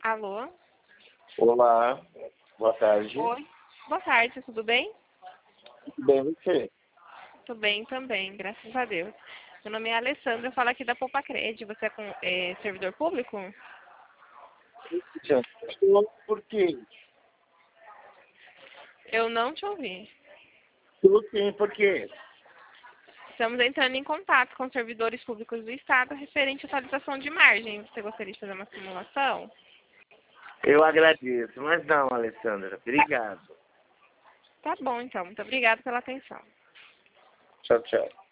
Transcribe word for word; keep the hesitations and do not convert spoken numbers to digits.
Alô? Olá, boa tarde. Oi. Boa tarde, tudo bem? Tudo bem, você? Tudo bem também, graças a Deus. Meu nome é Alessandra, eu falo aqui da Poupacred. Você é, com, é servidor público? Por quê? Eu não te ouvi. Tudo sim, por quê? Estamos entrando em contato com servidores públicos do Estado referente à atualização de margem. Você gostaria de fazer uma simulação? Eu agradeço, mas não, Alessandra. Obrigado. Tá bom, então. Muito obrigada pela atenção. Tchau, tchau.